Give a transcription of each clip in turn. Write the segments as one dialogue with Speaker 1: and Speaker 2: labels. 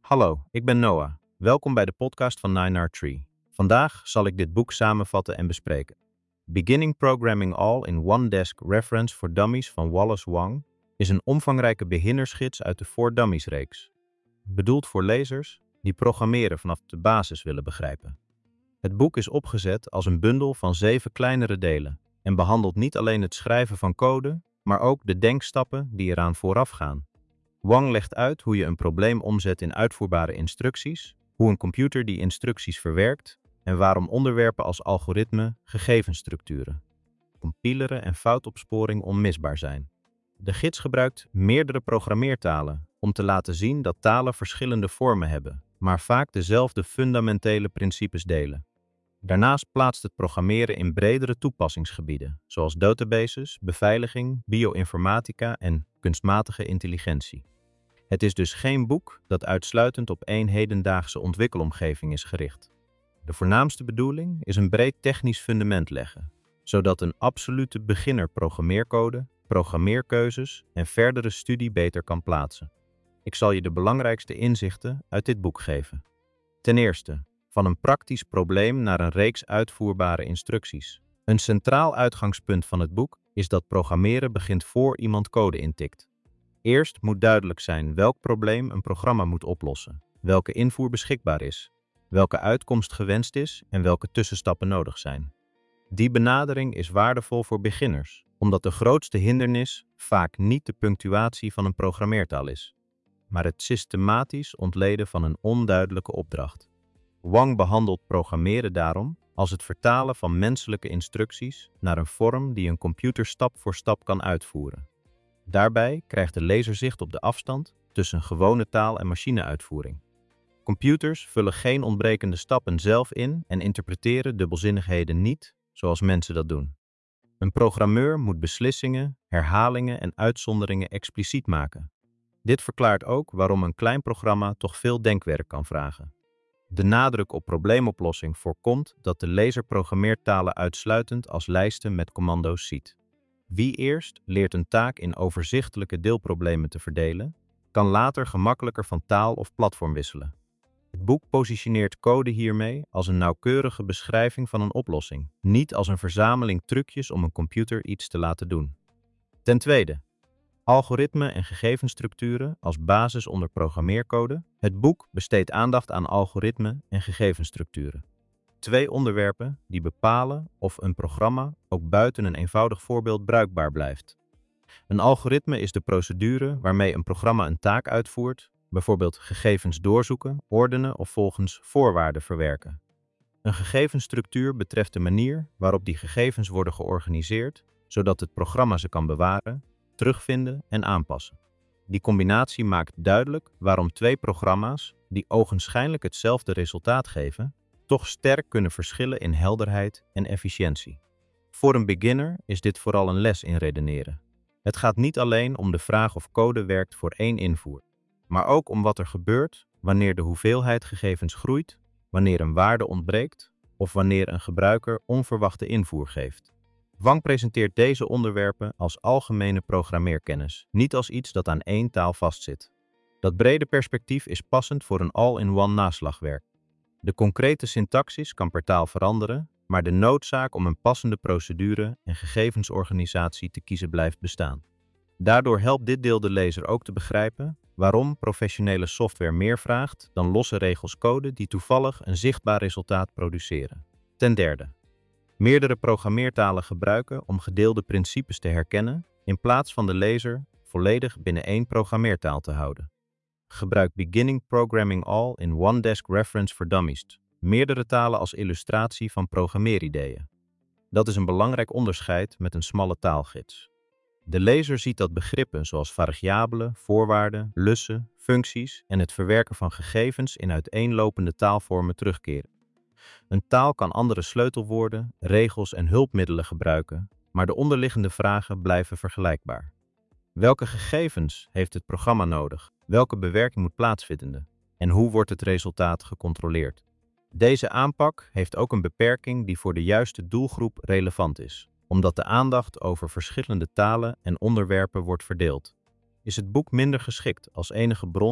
Speaker 1: Hallo, ik ben Noah. Welkom bij de podcast van 9R3. Vandaag zal ik dit boek samenvatten en bespreken. Beginning Programming All in One Desk Reference for Dummies van Wallace Wang is een omvangrijke beginnersgids uit de For Dummies-reeks. Bedoeld voor lezers die programmeren vanaf de basis willen begrijpen. Het boek is opgezet als een bundel van 7 kleinere delen en behandelt niet alleen het schrijven van code, maar ook de denkstappen die eraan vooraf gaan. Wang legt uit hoe je een probleem omzet in uitvoerbare instructies, hoe een computer die instructies verwerkt en waarom onderwerpen als algoritme, gegevensstructuren, compileren en foutopsporing onmisbaar zijn. De gids gebruikt meerdere programmeertalen om te laten zien dat talen verschillende vormen hebben, maar vaak dezelfde fundamentele principes delen. Daarnaast plaatst het programmeren in bredere toepassingsgebieden, zoals databases, beveiliging, bioinformatica en kunstmatige intelligentie. Het is dus geen boek dat uitsluitend op één hedendaagse ontwikkelomgeving is gericht. De voornaamste bedoeling is een breed technisch fundament leggen, zodat een absolute beginner programmeercode, programmeerkeuzes en verdere studie beter kan plaatsen. Ik zal je de belangrijkste inzichten uit dit boek geven. Ten eerste, van een praktisch probleem naar een reeks uitvoerbare instructies. Een centraal uitgangspunt van het boek is dat programmeren begint voor iemand code intikt. Eerst moet duidelijk zijn welk probleem een programma moet oplossen, welke invoer beschikbaar is, welke uitkomst gewenst is en welke tussenstappen nodig zijn. Die benadering is waardevol voor beginners, omdat de grootste hindernis vaak niet de punctuatie van een programmeertaal is, maar het systematisch ontleden van een onduidelijke opdracht. Wang behandelt programmeren daarom als het vertalen van menselijke instructies naar een vorm die een computer stap voor stap kan uitvoeren. Daarbij krijgt de lezer zicht op de afstand tussen gewone taal en machineuitvoering. Computers vullen geen ontbrekende stappen zelf in en interpreteren dubbelzinnigheden niet zoals mensen dat doen. Een programmeur moet beslissingen, herhalingen en uitzonderingen expliciet maken. Dit verklaart ook waarom een klein programma toch veel denkwerk kan vragen. De nadruk op probleemoplossing voorkomt dat de lezer programmeertalen uitsluitend als lijsten met commando's ziet. Wie eerst leert een taak in overzichtelijke deelproblemen te verdelen, kan later gemakkelijker van taal of platform wisselen. Het boek positioneert code hiermee als een nauwkeurige beschrijving van een oplossing, niet als een verzameling trucjes om een computer iets te laten doen. Ten tweede, algoritme en gegevensstructuren als basis onder programmeercode. Het boek besteedt aandacht aan algoritme en gegevensstructuren. 2 onderwerpen die bepalen of een programma ook buiten een eenvoudig voorbeeld bruikbaar blijft. Een algoritme is de procedure waarmee een programma een taak uitvoert, bijvoorbeeld gegevens doorzoeken, ordenen of volgens voorwaarden verwerken. Een gegevensstructuur betreft de manier waarop die gegevens worden georganiseerd, zodat het programma ze kan bewaren, terugvinden en aanpassen. Die combinatie maakt duidelijk waarom 2 programma's, die ogenschijnlijk hetzelfde resultaat geven, toch sterk kunnen verschillen in helderheid en efficiëntie. Voor een beginner is dit vooral een les in redeneren. Het gaat niet alleen om de vraag of code werkt voor één invoer, maar ook om wat er gebeurt wanneer de hoeveelheid gegevens groeit, wanneer een waarde ontbreekt of wanneer een gebruiker onverwachte invoer geeft. Wang presenteert deze onderwerpen als algemene programmeerkennis, niet als iets dat aan één taal vastzit. Dat brede perspectief is passend voor een all-in-one naslagwerk. De concrete syntaxis kan per taal veranderen, maar de noodzaak om een passende procedure en gegevensorganisatie te kiezen blijft bestaan. Daardoor helpt dit deel de lezer ook te begrijpen waarom professionele software meer vraagt dan losse regels code die toevallig een zichtbaar resultaat produceren. Ten derde, meerdere programmeertalen gebruiken om gedeelde principes te herkennen in plaats van de lezer volledig binnen één programmeertaal te houden. Gebruik Beginning Programming All in One Desk Reference for Dummies. Meerdere talen als illustratie van programmeerideeën. Dat is een belangrijk onderscheid met een smalle taalgids. De lezer ziet dat begrippen zoals variabelen, voorwaarden, lussen, functies en het verwerken van gegevens in uiteenlopende taalvormen terugkeren. Een taal kan andere sleutelwoorden, regels en hulpmiddelen gebruiken, maar de onderliggende vragen blijven vergelijkbaar. Welke gegevens heeft het programma nodig? Welke bewerking moet plaatsvinden? En hoe wordt het resultaat gecontroleerd? Deze aanpak heeft ook een beperking die voor de juiste doelgroep relevant is, omdat de aandacht over verschillende talen en onderwerpen wordt verdeeld. Is het boek minder geschikt als enige bron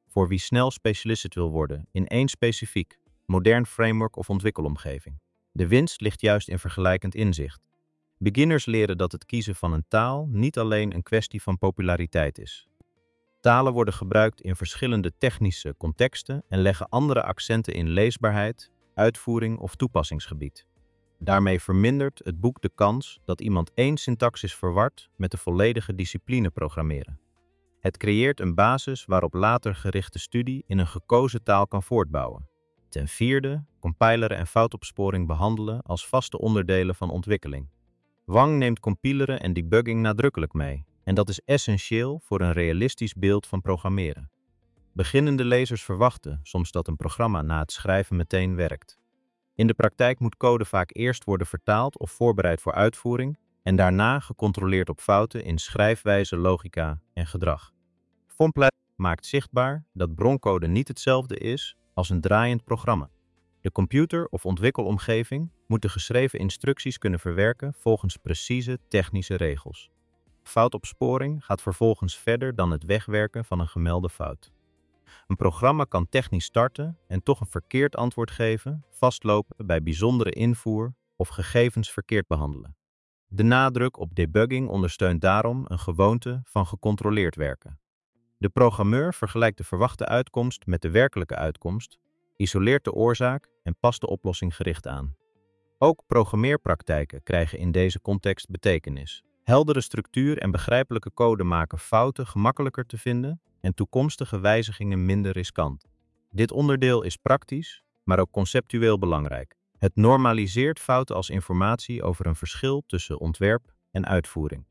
Speaker 1: voor wie snel specialist wil worden in één specifiek, modern framework of ontwikkelomgeving. De winst ligt juist in vergelijkend inzicht. Beginners leren dat het kiezen van een taal niet alleen een kwestie van populariteit is. Talen worden gebruikt in verschillende technische contexten en leggen andere accenten in leesbaarheid, uitvoering of toepassingsgebied. Daarmee vermindert het boek de kans dat iemand één syntaxis verwart met de volledige discipline programmeren. Het creëert een basis waarop later gerichte studie in een gekozen taal kan voortbouwen. Ten vierde, compileren en foutopsporing behandelen als vaste onderdelen van ontwikkeling. Wang neemt compileren en debugging nadrukkelijk mee, en dat is essentieel voor een realistisch beeld van programmeren. Beginnende lezers verwachten soms dat een programma na het schrijven meteen werkt. In de praktijk moet code vaak eerst worden vertaald of voorbereid voor uitvoering en daarna gecontroleerd op fouten in schrijfwijze, logica en gedrag. Fompleid maakt zichtbaar dat broncode niet hetzelfde is als een draaiend programma. De computer of ontwikkelomgeving moet de geschreven instructies kunnen verwerken volgens precieze technische regels. Foutopsporing gaat vervolgens verder dan het wegwerken van een gemelde fout. Een programma kan technisch starten en toch een verkeerd antwoord geven, vastlopen bij bijzondere invoer of gegevens verkeerd behandelen. De nadruk op debugging ondersteunt daarom een gewoonte van gecontroleerd werken. De programmeur vergelijkt de verwachte uitkomst met de werkelijke uitkomst, isoleert de oorzaak en past de oplossing gericht aan. Ook programmeerpraktijken krijgen in deze context betekenis. Heldere structuur en begrijpelijke code maken fouten gemakkelijker te vinden en toekomstige wijzigingen minder riskant. Dit onderdeel is praktisch, maar ook conceptueel belangrijk. Het normaliseert fouten als informatie over een verschil tussen ontwerp en uitvoering.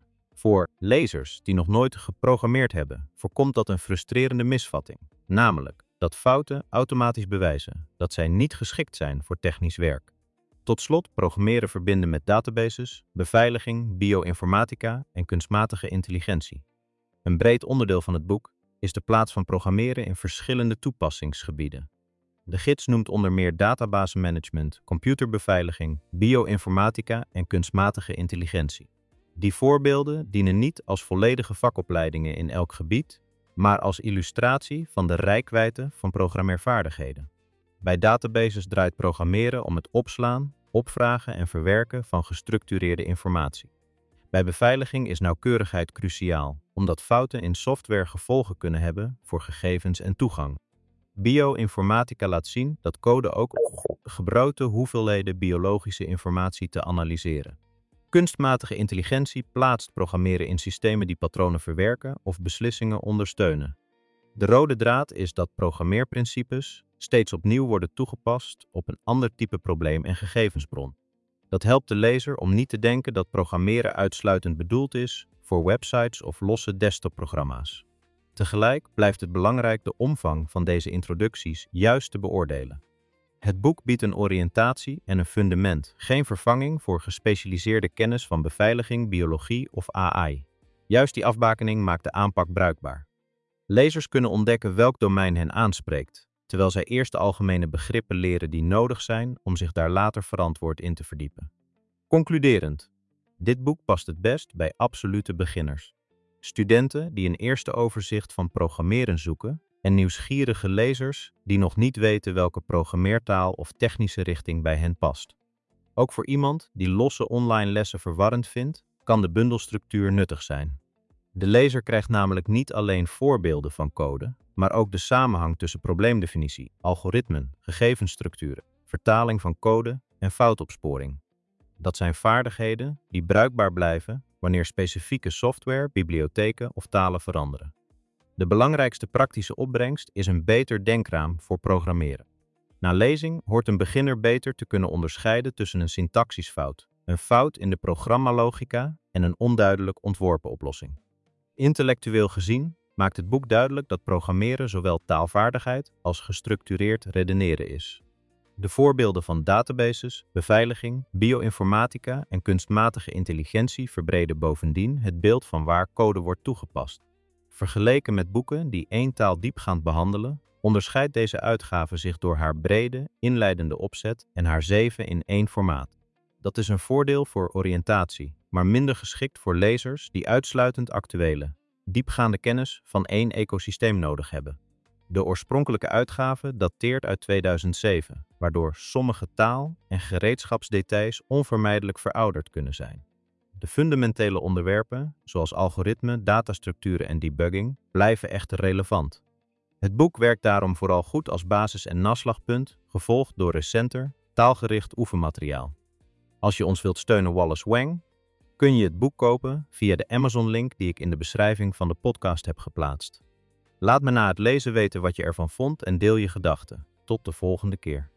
Speaker 1: Voor lezers die nog nooit geprogrammeerd hebben, voorkomt dat een frustrerende misvatting, namelijk dat fouten automatisch bewijzen dat zij niet geschikt zijn voor technisch werk. Tot slot programmeren verbinden met databases, beveiliging, bioinformatica en kunstmatige intelligentie. Een breed onderdeel van het boek is de plaats van programmeren in verschillende toepassingsgebieden. De gids noemt onder meer databasemanagement, computerbeveiliging, bioinformatica en kunstmatige intelligentie. Die voorbeelden dienen niet als volledige vakopleidingen in elk gebied, maar als illustratie van de reikwijdte van programmeervaardigheden. Bij databases draait programmeren om het opslaan, opvragen en verwerken van gestructureerde informatie. Bij beveiliging is nauwkeurigheid cruciaal, omdat fouten in software gevolgen kunnen hebben voor gegevens en toegang. Bioinformatica laat zien dat code ook grote hoeveelheden biologische informatie te analyseren. Kunstmatige intelligentie plaatst programmeren in systemen die patronen verwerken of beslissingen ondersteunen. De rode draad is dat programmeerprincipes steeds opnieuw worden toegepast op een ander type probleem en gegevensbron. Dat helpt de lezer om niet te denken dat programmeren uitsluitend bedoeld is voor websites of losse desktopprogramma's. Tegelijk blijft het belangrijk de omvang van deze introducties juist te beoordelen. Het boek biedt een oriëntatie en een fundament, geen vervanging voor gespecialiseerde kennis van beveiliging, biologie of AI. Juist die afbakening maakt de aanpak bruikbaar. Lezers kunnen ontdekken welk domein hen aanspreekt, terwijl zij eerst de algemene begrippen leren die nodig zijn om zich daar later verantwoord in te verdiepen. Concluderend, dit boek past het best bij absolute beginners. Studenten die een eerste overzicht van programmeren zoeken en nieuwsgierige lezers die nog niet weten welke programmeertaal of technische richting bij hen past. Ook voor iemand die losse online lessen verwarrend vindt, kan de bundelstructuur nuttig zijn. De lezer krijgt namelijk niet alleen voorbeelden van code, maar ook de samenhang tussen probleemdefinitie, algoritmen, gegevensstructuren, vertaling van code en foutopsporing. Dat zijn vaardigheden die bruikbaar blijven wanneer specifieke software, bibliotheken of talen veranderen. De belangrijkste praktische opbrengst is een beter denkraam voor programmeren. Na lezing hoort een beginner beter te kunnen onderscheiden tussen een syntaxisfout, een fout in de programmalogica en een onduidelijk ontworpen oplossing. Intellectueel gezien maakt het boek duidelijk dat programmeren zowel taalvaardigheid als gestructureerd redeneren is. De voorbeelden van databases, beveiliging, bioinformatica en kunstmatige intelligentie verbreden bovendien het beeld van waar code wordt toegepast. Vergeleken met boeken die één taal diepgaand behandelen, onderscheidt deze uitgave zich door haar brede, inleidende opzet en haar 7-in-1 formaat. Dat is een voordeel voor oriëntatie, maar minder geschikt voor lezers die uitsluitend actuele, diepgaande kennis van één ecosysteem nodig hebben. De oorspronkelijke uitgave dateert uit 2007, waardoor sommige taal- en gereedschapsdetails onvermijdelijk verouderd kunnen zijn. De fundamentele onderwerpen, zoals algoritme, datastructuren en debugging, blijven echter relevant. Het boek werkt daarom vooral goed als basis- en naslagpunt, gevolgd door recenter, taalgericht oefenmateriaal. Als je ons wilt steunen Wallace Wang, kun je het boek kopen via de Amazon-link die ik in de beschrijving van de podcast heb geplaatst. Laat me na het lezen weten wat je ervan vond en deel je gedachten. Tot de volgende keer.